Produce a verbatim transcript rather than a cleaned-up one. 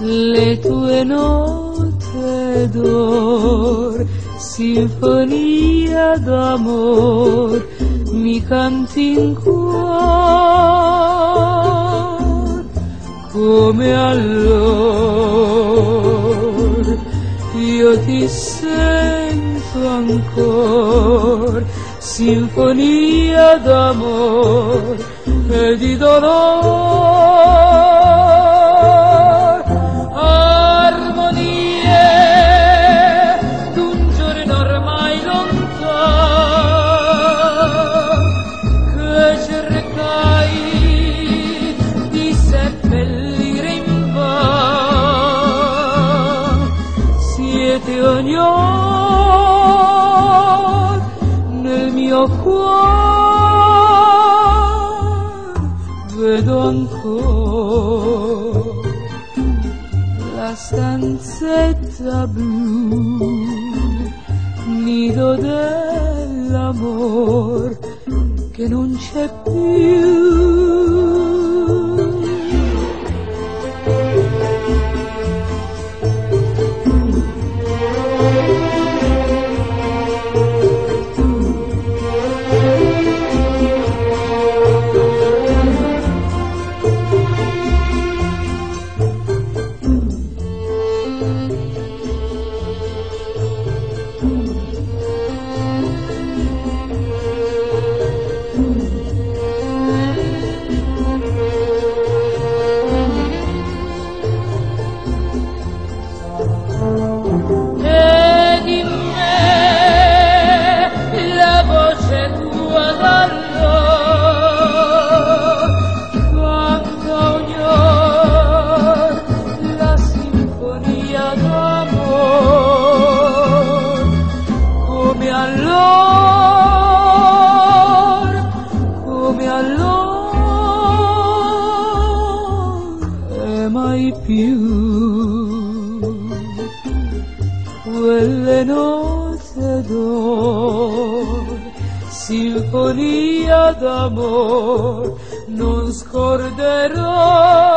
le tue note d'or, sinfonia d'amor, mi canti in cuor come allor. Io ti sento ancor, sinfonia d'amor e di dolor, armonie d'un giorno ormai lontano che cercai di seppellire invano. Siete ognor nel mio cuore, vedo ancora la stanzetta blu, nido dell'amor che non c'è più. Mai più quelle note d'or, sinfonia d'amor non scorderò.